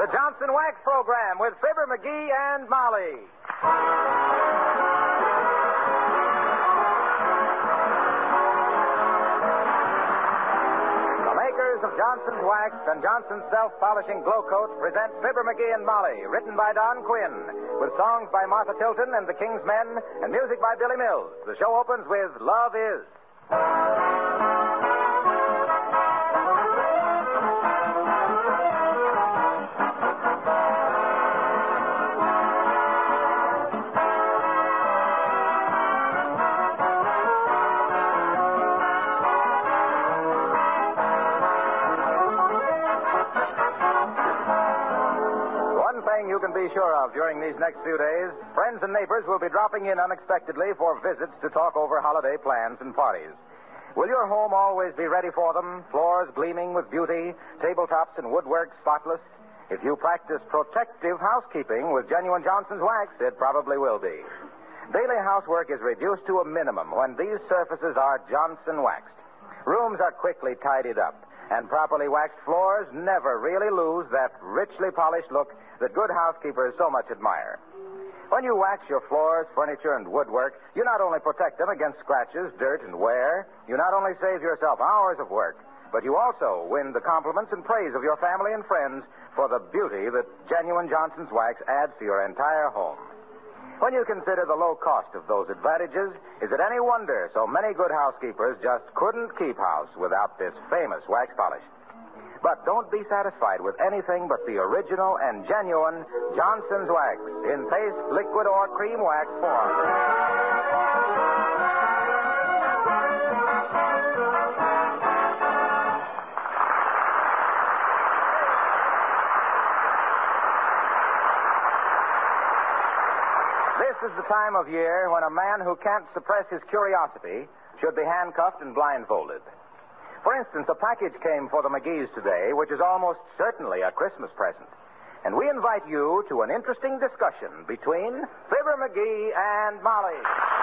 The Johnson Wax Program with Fibber McGee and Molly. The makers of Johnson's Wax and Johnson's Self-Polishing Glow Coat present Fibber McGee and Molly, written by Don Quinn, with songs by Martha Tilton and the King's Men, and music by Billy Mills. The show opens with Love Is. You can be sure of during these next few days, friends and neighbors will be dropping in unexpectedly for visits to talk over holiday plans and parties. Will your home always be ready for them? Floors gleaming with beauty, tabletops and woodwork spotless? If you practice protective housekeeping with genuine Johnson's Wax, it probably will be. Daily housework is reduced to a minimum when these surfaces are Johnson waxed. Rooms are quickly tidied up, and properly waxed floors never really lose that richly polished look that good housekeepers so much admire. When you wax your floors, furniture, and woodwork, you not only protect them against scratches, dirt, and wear, you not only save yourself hours of work, but you also win the compliments and praise of your family and friends for the beauty that genuine Johnson's Wax adds to your entire home. When you consider the low cost of those advantages, is it any wonder so many good housekeepers just couldn't keep house without this famous wax polish? But don't be satisfied with anything but the original and genuine Johnson's Wax in paste, liquid, or cream wax form. This is the time of year when a man who can't suppress his curiosity should be handcuffed and blindfolded. For instance, a package came for the McGees today, which is almost certainly a Christmas present. And we invite you to an interesting discussion between Fibber McGee and Molly.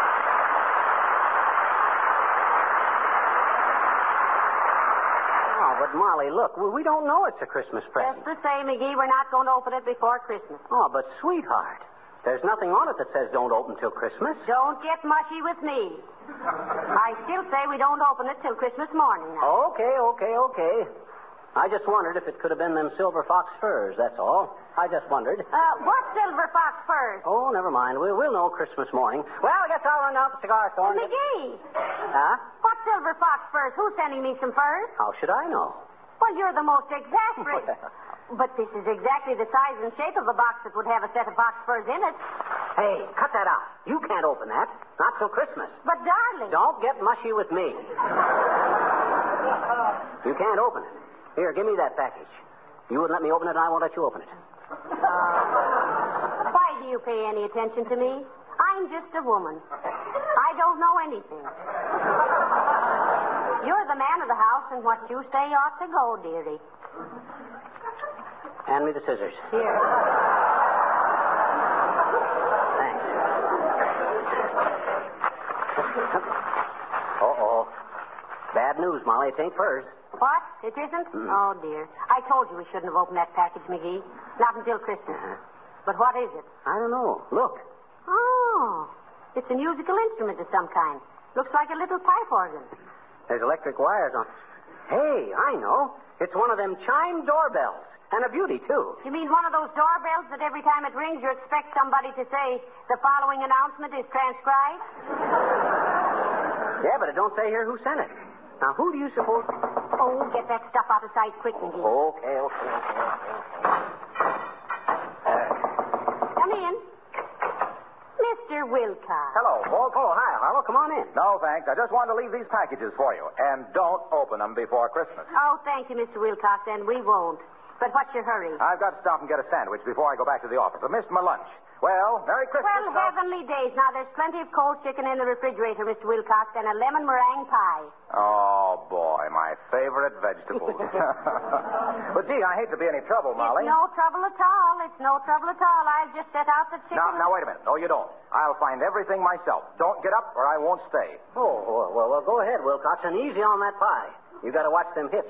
Oh, but Molly, look, we don't know it's a Christmas present. Just the same, McGee, we're not going to open it before Christmas. Oh, but sweetheart, there's nothing on it that says don't open till Christmas. Don't get mushy with me. I still say we don't open it till Christmas morning now. Okay. I just wondered if it could have been them silver fox furs, that's all. I just wondered. What silver fox furs? Oh, never mind. We'll know Christmas morning. Well, I guess I'll run down to the cigar store. McGee! Huh? What silver fox furs? Who's sending me some furs? How should I know? Well, you're the most exasperating. But this is exactly the size and shape of a box that would have a set of fox furs in it. Hey, cut that out. You can't open that. Not till Christmas. But, darling... Don't get mushy with me. You can't open it. Here, give me that package. You wouldn't let me open it, and I won't let you open it. Why do you pay any attention to me? I'm just a woman. I don't know anything. You're the man of the house, and what you say ought to go, dearie. Hand me the scissors. Here. Thanks. Uh-oh. Bad news, Molly. It ain't furs. What? It isn't? Oh, dear. I told you we shouldn't have opened that package, McGee. Not until Christmas. Uh-huh. But what is it? I don't know. Look. Oh. It's a musical instrument of some kind. Looks like a little pipe organ. There's electric wires on. Hey, I know. It's one of them chime doorbells. And a beauty, too. You mean one of those doorbells that every time it rings you expect somebody to say, the following announcement is transcribed? Yeah, but it don't say here who sent it. Now, who do you suppose... Oh, get that stuff out of sight quick, McGee. Okay. Come in. Mr. Wilcox. Hello, Paul. Oh, hi, Harlow. Come on in. No, thanks. I just wanted to leave these packages for you. And don't open them before Christmas. Oh, thank you, Mr. Wilcox, and we won't. But what's your hurry? I've got to stop and get a sandwich before I go back to the office. I missed my lunch. Well, Merry Christmas. Well, heavenly days. Now, there's plenty of cold chicken in the refrigerator, Mr. Wilcox, and a lemon meringue pie. Oh, boy, my favorite vegetable. But, gee, I hate to be any trouble, Molly. It's no trouble at all. I'll just set out the chicken. Now, wait a minute. No, you don't. I'll find everything myself. Don't get up or I won't stay. Oh, well, go ahead, Wilcox, and easy on that pie. You got to watch them hips.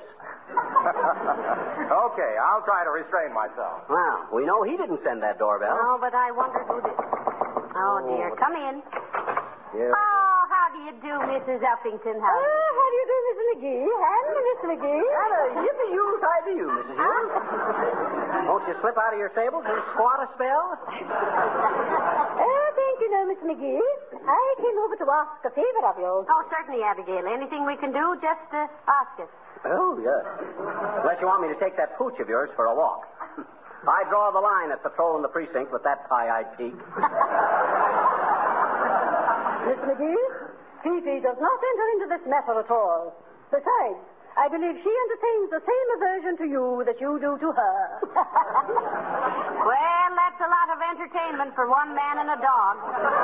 Okay, I'll try to restrain myself. Well, we know he didn't send that doorbell. Oh, but I wondered who did. Oh, dear. Come in. Yeah. Oh, how do you do, Mrs. Uppington? How do you do, Mrs. McGee? And Mr. McGee? And a yippee-yoo-tie to you, Mrs. Hughes. Won't you slip out of your stables and squat a spell? Thank you, no, Miss McGee. I came over to ask a favor of yours. Oh, certainly, Abigail. Anything we can do, just ask us. Oh, yes. Unless you want me to take that pooch of yours for a walk. I draw the line at patrolling the precinct with that pie-eyed peak. Miss McGee, Fifi does not enter into this matter at all. Besides, I believe she entertains the same aversion to you that you do to her. Well, that's a lot of entertainment for one man and a dog.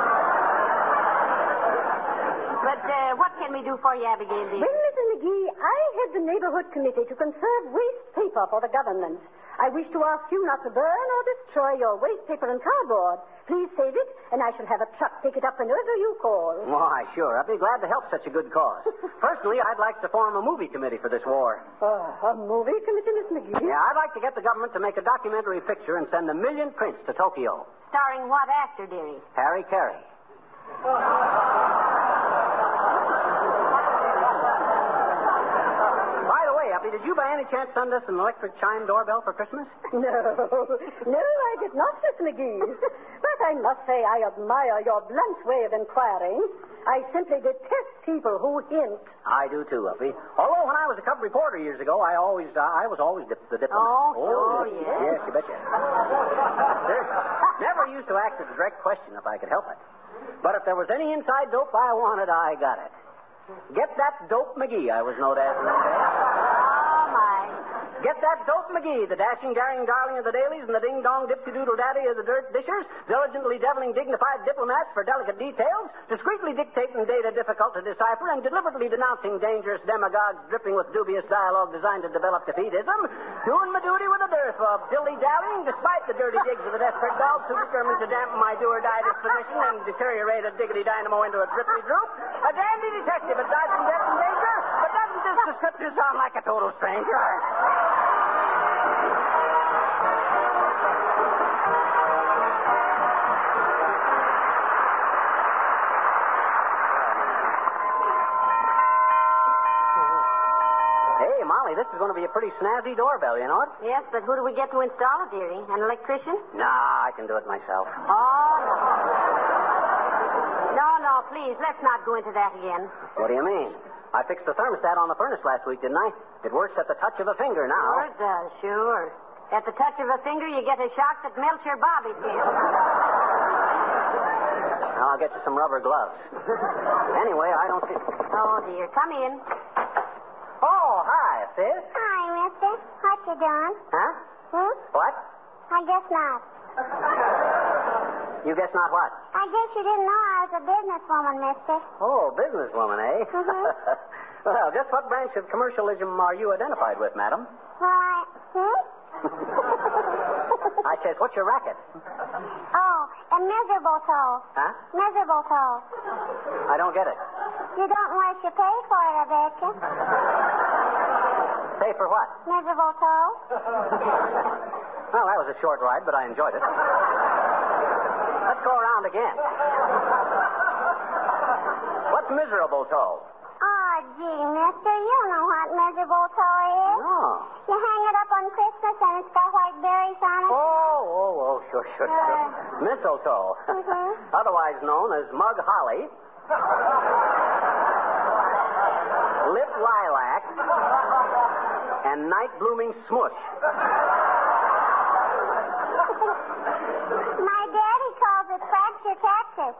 But what can we do for you, Abigail, dear? Well, Mrs. McGee, I head the neighborhood committee to conserve waste paper for the government. I wish to ask you not to burn or destroy your waste paper and cardboard. Please save it, and I shall have a truck pick it up whenever you call. Why, sure. I'd be glad to help such a good cause. Personally, I'd like to form a movie committee for this war. A movie committee, Miss McGee? Yeah, I'd like to get the government to make a documentary picture and send 1 million prints to Tokyo. Starring what actor, dearie? Harry Carey. By the way, Uppy, did you by any chance send us an electric chime doorbell for Christmas? No, I did not, Miss McGee. But I must say I admire your blunt way of inquiring. I simply detest people who hint. I do too, Uppy. Although when I was a cub reporter years ago, I was always the diplomat. Oh, sure, yes. Yes, you betcha. Never used to ask a direct question if I could help it. But if there was any inside dope I wanted, I got it. Get that dope McGee, I was known as in them days. Oh, my. Get that dope McGee, the dashing, daring darling of the dailies and the ding-dong dipsy-doodle daddy of the dirt dishers, diligently deviling dignified diplomats for delicate details, discreetly dictating data difficult to decipher, and deliberately denouncing dangerous demagogues dripping with dubious dialogue designed to develop defeatism, doing my duty with a dearth of dilly-dallying despite the dirty digs of the desperate dogs who determined to dampen my do-or-die disposition and deteriorate a diggity dynamo into a drippy droop, a dandy detective at dodging death and danger, but doesn't this description sound like a total stranger? Hey, Molly, this is going to be a pretty snazzy doorbell, you know it? Yes, but who do we get to install it, dearie? An electrician? Nah, I can do it myself. Oh, no. No, please, let's not go into that again. What do you mean? I fixed the thermostat on the furnace last week, didn't I? It works at the touch of a finger now. Sure it does, sure. At the touch of a finger, you get a shock that melts your bobby pin. Now I'll get you some rubber gloves. Anyway, I don't think... Oh, dear. Come in. Oh, hi, sis. Hi, mister. What you doing? Huh? What? I guess not. You guess not what? I guess you didn't know I was a businesswoman, mister. Oh, businesswoman, eh? Mhm. Well, just what branch of commercialism are you identified with, madam? Why, I says, what's your racket? Oh, a miserable toe. Huh? Miserable toe. I don't get it. You don't unless you pay for it, I bet you. Pay for what? Miserable toe. Well, that was a short ride, but I enjoyed it. Let's go around again. What's miserable toe? Oh, gee, mister, you know what miserable toe is. No. You hang it up on Christmas and it's got white berries on it. Oh, sure. Mistletoe. Mhm. Otherwise known as mug holly, lip lilac, and night blooming smush. My daddy calls it fracture cactus.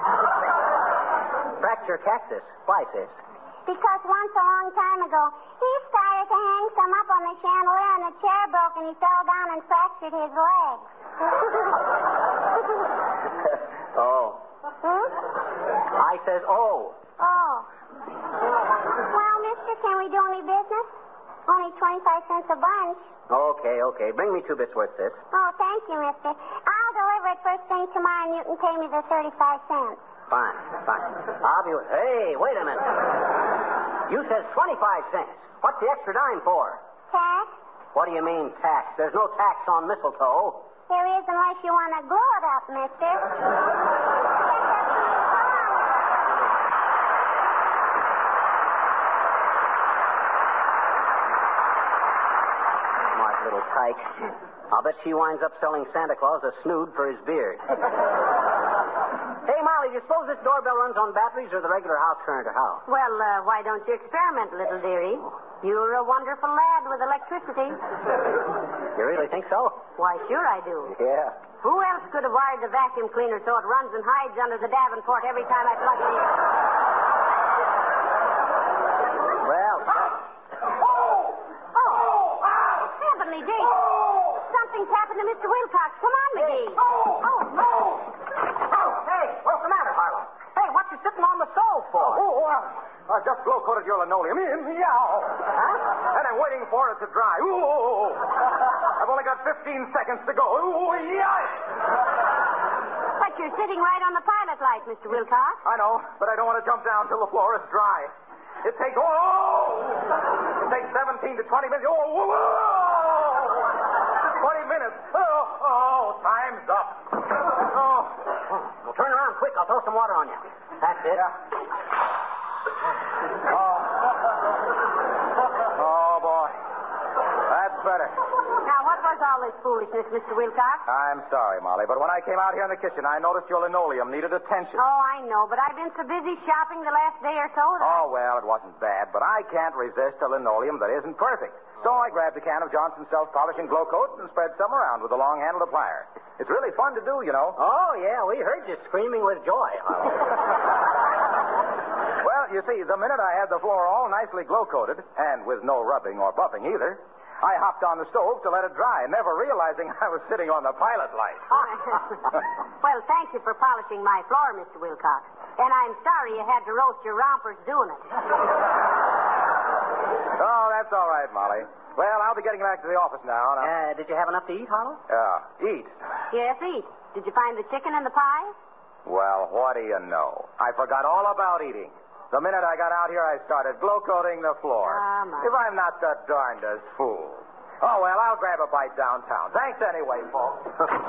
Fracture cactus. Why, sis? Because once a long time ago, he started to hang some up on the chandelier and the chair broke and he fell down and fractured his leg. Oh. I says, oh. Oh. Well, mister, can we do any business? Only 25 cents a bunch. Okay. Bring me 2 bits worth, sis. Oh, thank you, mister. I'll deliver it first thing tomorrow and you can pay me the 35 cents. Fine. I'll be... Hey, wait a minute. You says 25 cents. What's the extra dime for? Tax? What do you mean, tax? There's no tax on mistletoe. There is unless you want to glue it up, mister. Smart little tyke. I'll bet she winds up selling Santa Claus a snood for his beard. Hey, Molly, do you suppose this doorbell runs on batteries or the regular house current or how? Well, why don't you experiment, little dearie? You're a wonderful lad with electricity. You really think so? Why, sure I do. Yeah. Who else could have wired the vacuum cleaner so it runs and hides under the Davenport every time I plug it in? Well. Heavenly days. Something's happened to Mr. Wilcox. Come on, McGee. Hey, what's the matter, Harlow? Hey, what you sitting on the stove for? I just glow-coated your linoleum. Meow. Huh? And I'm waiting for it to dry. Ooh. I've only got 15 seconds to go. Ooh, yeah. But you're sitting right on the pilot light, Mr. Wilcox. I know, but I don't want to jump down till the floor is dry. It takes 17 to 20 minutes. 20 minutes. Time's up. Well, turn around quick. I'll throw some water on you. That's it. Yeah. Oh, boy. That's better. Now, what was all this foolishness, Mr. Wilcox? I'm sorry, Molly, but when I came out here in the kitchen, I noticed your linoleum needed attention. Oh, I know, but I've been so busy shopping the last day or so that... Oh, well, it wasn't bad, but I can't resist a linoleum that isn't perfect. So I grabbed a can of Johnson's self-polishing glow coat and spread some around with a long-handled applier. It's really fun to do, you know. Oh, yeah, we heard you screaming with joy, Harlow. Well, you see, the minute I had the floor all nicely glow-coated, and with no rubbing or buffing either, I hopped on the stove to let it dry, never realizing I was sitting on the pilot light. Well, thank you for polishing my floor, Mr. Wilcox. And I'm sorry you had to roast your rompers doing it. Oh, that's all right, Molly. Well, I'll be getting back to the office now. Did you have enough to eat, Harlow? Eat. Yes, eat. Did you find the chicken and the pie? Well, what do you know? I forgot all about eating. The minute I got out here, I started glow-coating the floor. If I'm not the darndest fool. Oh, well, I'll grab a bite downtown. Thanks anyway, folks.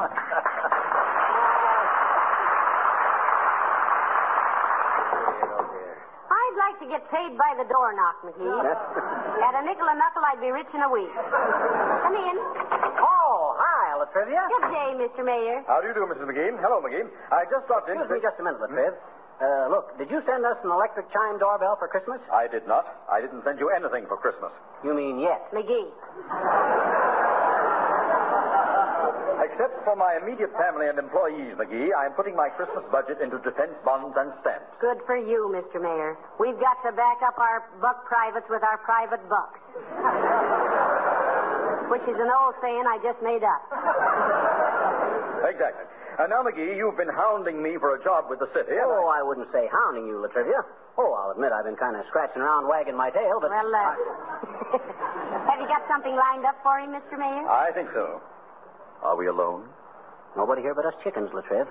I'd like to get paid by the door knock, McGee. At a nickel a knuckle, I'd be rich in a week. Come in. Oh, hi, Latrivia. Good day, Mr. Mayor. How do you do, Mrs. McGee? Hello, McGee. I just dropped in... Excuse me just a minute, Latriv. Look, did you send us an electric chime doorbell for Christmas? I did not. I didn't send you anything for Christmas. You mean yes? McGee. Except for my immediate family and employees, McGee, I am putting my Christmas budget into defense bonds and stamps. Good for you, Mr. Mayor. We've got to back up our buck privates with our private bucks. Which is an old saying I just made up. Exactly. And now, McGee, you've been hounding me for a job with the city. Oh, I wouldn't say hounding you, Latrivia. Oh, I'll admit I've been kind of scratching around, wagging my tail, but... Well, have you got something lined up for him, Mr. Mayor? I think so. Are we alone? Nobody here but us chickens, Latriv.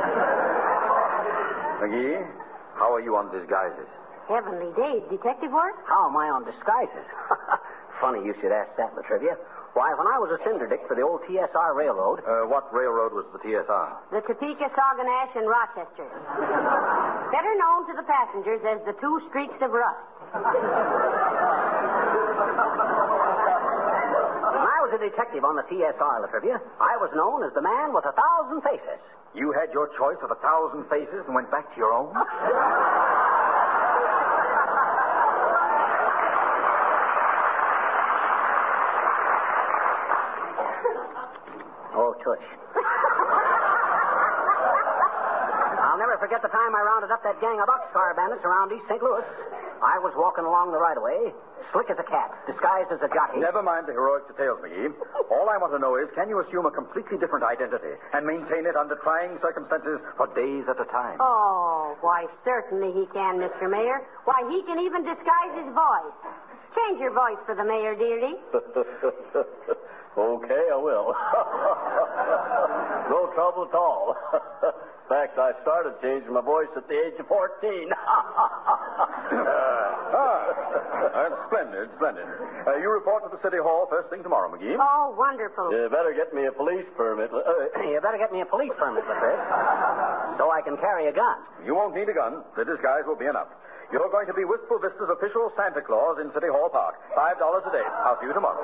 McGee, how are you on disguises? Heavenly days. Detective work? How am I on disguises? Funny you should ask that, Latrivia. Why, when I was a Cinderdick for the old TSR Railroad... What railroad was the TSR? The Topeka, Sauganash, and Rochester. Better known to the passengers as the Two Streaks of Rust. When I was a detective on the TSR, Latrivia, I was known as the man with 1,000 faces. You had your choice of 1,000 faces and went back to your own? Oh, tush. I'll never forget the time I rounded up that gang of boxcar bandits around East St. Louis. I was walking along the right-of-way, slick as a cat, disguised as a jockey. Never mind the heroic details, McGee. All I want to know is, can you assume a completely different identity and maintain it under trying circumstances for days at a time? Oh, why, certainly he can, Mr. Mayor. Why, he can even disguise his voice. Change your voice for the mayor, dearie. Okay, I will. No trouble at all. In fact, I started changing my voice at the age of 14. Splendid. You report to the City Hall first thing tomorrow, McGee. Oh, wonderful. You better get me a police permit. You better get me a police permit, Latrice, so I can carry a gun. You won't need a gun. The disguise will be enough. You're going to be Wistful Vista's official Santa Claus in City Hall Park. $5 a day. I'll see you tomorrow.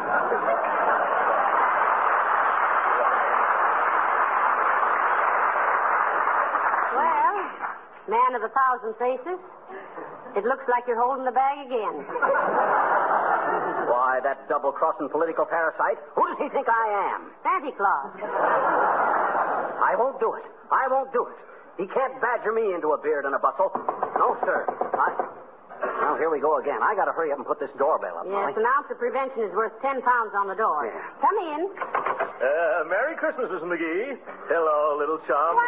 Well, man of 1,000 faces, it looks like you're holding the bag again. Why, that double-crossing political parasite. Who does he think I am? Santa Claus. I won't do it. He can't badger me into a beard and a bustle. No, sir. Well, here we go again. I got to hurry up and put this doorbell up. Yes, Molly. an ounce of prevention is worth 10 pounds on the door. Yeah. Come in. Merry Christmas, Mrs. McGee. Hello, little chum.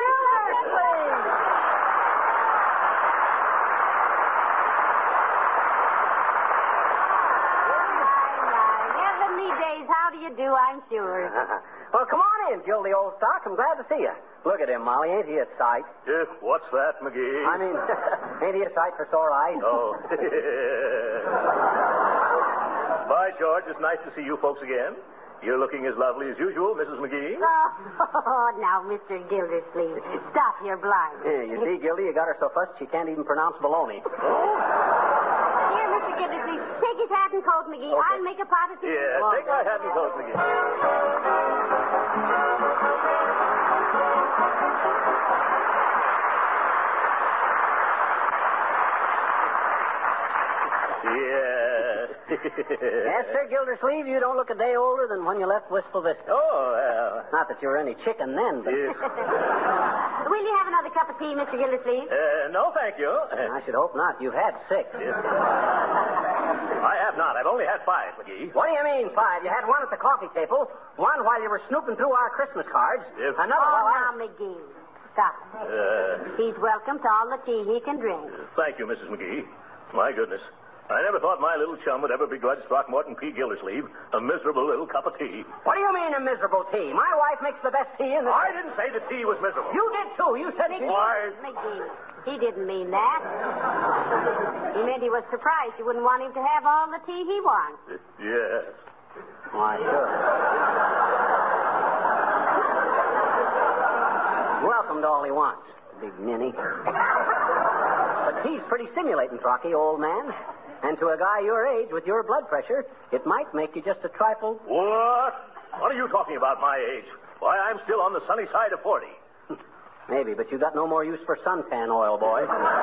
Heavenly days, how do you do, I'm sure. Well, come on in, Gildy old stock. I'm glad to see you. Look at him, Molly. Ain't he a sight? What's that, McGee? I mean, ain't he a sight for sore eyes? Oh. By George, it's nice to see you folks again. You're looking as lovely as usual, Mrs. McGee. Oh, now, Mr. Gildersleeve, stop your blind. Yeah, you see, Gildy, you got her so fussed she can't even pronounce baloney. Here, Mr. Gildersleeve, take his hat and coat, McGee. Okay. I'll make a pot of tea. Yeah, take my hat and coat, McGee. Yes, sir, Gildersleeve, you don't look a day older than when you left Wistful Vista. Oh, well. Not that you were any chicken then, but... Yes. Will you have another cup of tea, Mr. Gildersleeve? No, thank you. I should hope not. You've had 6. I have not. I've only had 5, McGee. What do you mean, 5? You had one at the coffee table, one while you were snooping through our Christmas cards, another while now, McGee, stop. He's welcome to all the tea he can drink. Thank you, Mrs. McGee. My goodness. I never thought my little chum would ever begrudge Throckmorton P. Gildersleeve a miserable little cup of tea. What do you mean a miserable tea? My wife makes the best tea in the... I didn't say the tea was miserable. You did, too. You said he... Why? McGee, he didn't mean that. He meant he was surprised you wouldn't want him to have all the tea he wants. Yes. Why, sure. Welcome to all he wants, big ninny. But tea's pretty stimulating, Trocky, old man. And to a guy your age with your blood pressure, it might make you just a trifle... What? What are you talking about, my age? Why, I'm still on the sunny side of 40. Maybe, but you got no more use for suntan oil, boy.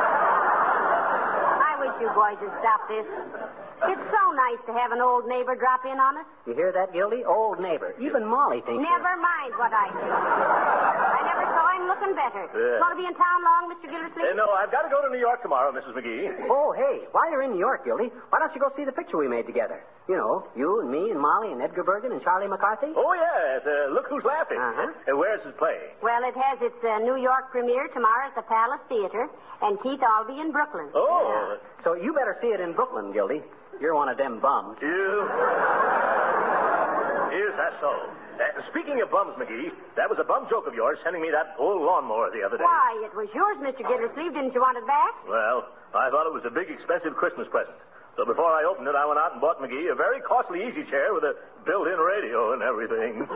I wish you boys would stop this. It's so nice to have an old neighbor drop in on us. You hear that, Gildy? Old neighbor. Even Molly thinks... Never mind what I think. I never saw him looking better. Want to be in town long, Mr. Gildersleeve? No, I've got to go to New York tomorrow, Mrs. McGee. Oh, hey, while you're in New York, Gildy, why don't you go see the picture we made together? You know, you and me and Molly and Edgar Bergen and Charlie McCarthy. Oh, yes. Look Who's Laughing. Where's his play? Well, it has its New York premiere tomorrow at the Palace Theater, and Keith Albee in Brooklyn. Oh. Yeah. So you better see it in Brooklyn, Gildy. You're one of them bums. Is that so? Speaking of bums, McGee, that was a bum joke of yours sending me that old lawnmower the other day. Why, it was yours, Mr. Gildersleeve. Didn't you want it back? Well, I thought it was a big, expensive Christmas present. So before I opened it, I went out and bought McGee a very costly easy chair with a built-in radio and everything.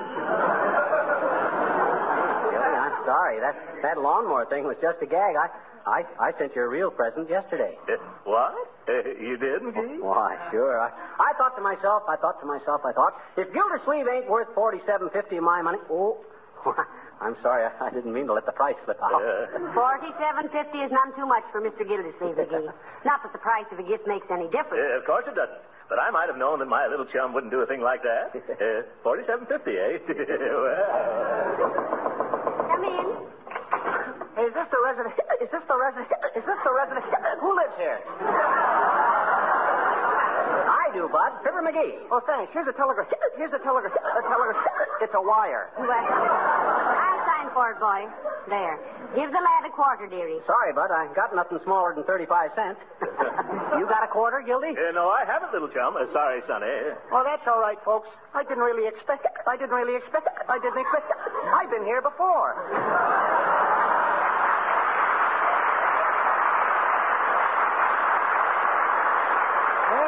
Gildy, I'm sorry. That lawnmower thing was just a gag. I sent you a real present yesterday. What? You did, McGee? Why, sure. I thought to myself, if Gildersleeve ain't worth $47.50 of my money... Oh, I'm sorry. I didn't mean to let the price slip out. $47.50 is none too much for Mr. Gildersleeve, McGee. Not that the price of a gift makes any difference. Of course it doesn't. But I might have known that my little chum wouldn't do a thing like that. $47.50, eh? Well... Come in. Is this the resident? Who lives here? I do, Bud. Fibber McGee. Oh, thanks. Here's a telegram. It's a wire. Well, I'll sign for it, boy. There. Give the lad a quarter, dearie. Sorry, Bud. I got nothing smaller than 35 cents. You got a quarter, Gildy? No, I haven't, little chum. Sorry, Sonny. Well, that's all right, folks. I didn't really expect it. I've been here before.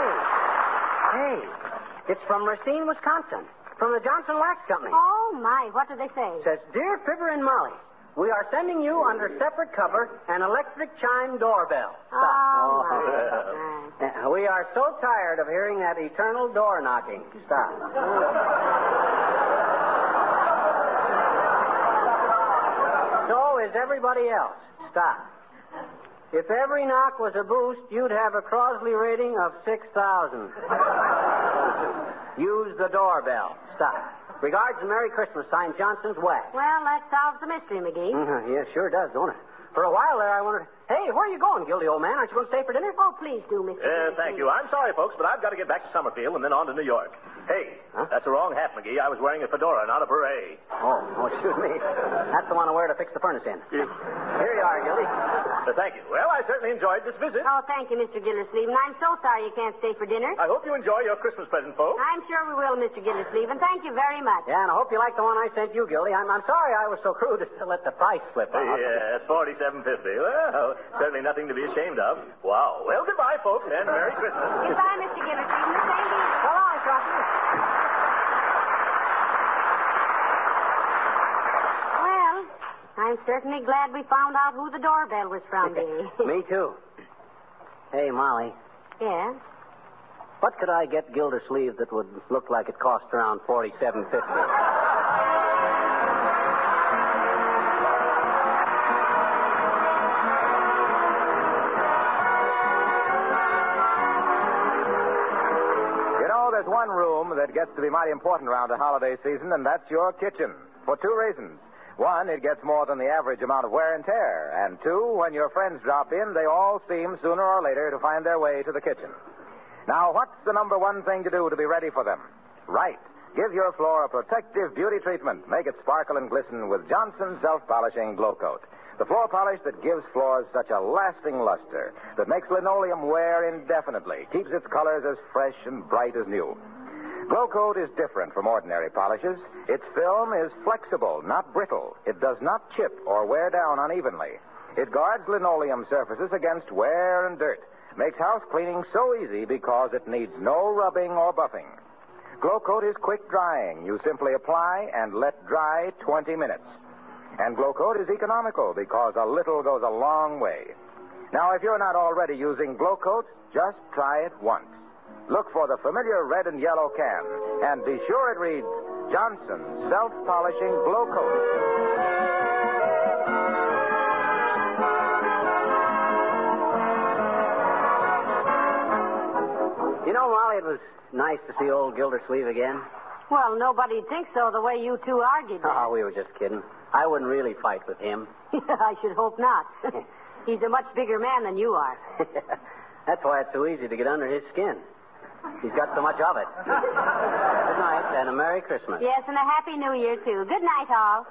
Hey, it's from Racine, Wisconsin, from the Johnson Wax Company. Oh, my. What do they say? Says, Dear Fibber and Molly, we are sending you under separate cover an electric chime doorbell. Oh, my. We are so tired of hearing that eternal door knocking. Stop. So is everybody else. Stop. If every knock was a boost, you'd have a Crosley rating of 6,000. Use the doorbell. Stop. Regards and Merry Christmas, signed Johnson's Wax. Well, that solves the mystery, McGee. Yeah, sure does, don't it? For a while there, I wondered, hey, where are you going, guilty old man? Aren't you going to stay for dinner? Oh, please do, Mr. Thank you. I'm sorry, folks, but I've got to get back to Summerfield and then on to New York. Hey, that's the wrong hat, McGee. I was wearing a fedora, not a beret. Oh, shoot me. That's the one I wear to fix the furnace in. Here you are, Gildy. Thank you. Well, I certainly enjoyed this visit. Oh, thank you, Mr. Gildersleeve. And I'm so sorry you can't stay for dinner. I hope you enjoy your Christmas present, folks. I'm sure we will, Mr. Gildersleeve, and thank you very much. Yeah, and I hope you like the one I sent you, Gildy. I'm sorry I was so crude as to let the price slip out. Yes, $47.50. Well, certainly nothing to be ashamed of. Wow. Well, goodbye, folks, and Merry Christmas. Goodbye, Mr. Gildersleeve. And the same to you. So long, Crosley. Well, I'm certainly glad we found out who the doorbell was from, Billy. Me too. Hey, Molly. Yeah? What could I get Gildersleeve that would look like it cost around $47.50? There's one room that gets to be mighty important around the holiday season, and that's your kitchen. For two reasons. One, it gets more than the average amount of wear and tear. And two, when your friends drop in, they all seem sooner or later to find their way to the kitchen. Now, what's the number one thing to do to be ready for them? Right. Give your floor a protective beauty treatment. Make it sparkle and glisten with Johnson's Self-Polishing Glow Coat. The floor polish that gives floors such a lasting luster, that makes linoleum wear indefinitely, keeps its colors as fresh and bright as new. Glow Coat is different from ordinary polishes. Its film is flexible, not brittle. It does not chip or wear down unevenly. It guards linoleum surfaces against wear and dirt. Makes house cleaning so easy because it needs no rubbing or buffing. Glow Coat is quick drying. You simply apply and let dry 20 minutes. And Glow Coat is economical because a little goes a long way. Now, if you're not already using Glow Coat, just try it once. Look for the familiar red and yellow can, and be sure it reads Johnson's Self-Polishing Glow Coat. You know, Molly, it was nice to see old Gildersleeve again. Well, nobody'd think so the way you two argued. Oh, we were just kidding. I wouldn't really fight with him. I should hope not. He's a much bigger man than you are. That's why it's so easy to get under his skin. He's got so much of it. Good night, and a Merry Christmas. Yes, and a Happy New Year, too. Good night, all.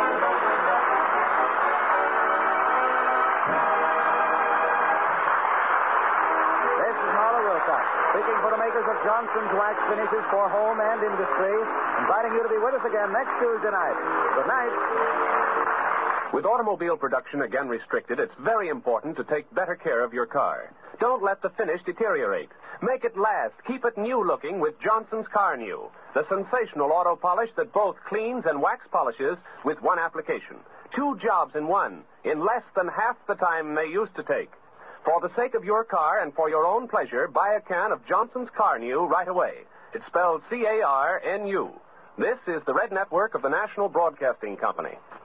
This is Marla Wilcox, speaking for the makers of Johnson's Wax Finishes for Home and Industry, inviting you to be with us again next Tuesday night. Good night. With automobile production again restricted, it's very important to take better care of your car. Don't let the finish deteriorate. Make it last. Keep it new-looking with Johnson's Car New, the sensational auto polish that both cleans and wax polishes with one application. 2 jobs in one, in less than half the time they used to take. For the sake of your car and for your own pleasure, buy a can of Johnson's Car New right away. It's spelled C-A-R-N-U. This is the Red Network of the National Broadcasting Company.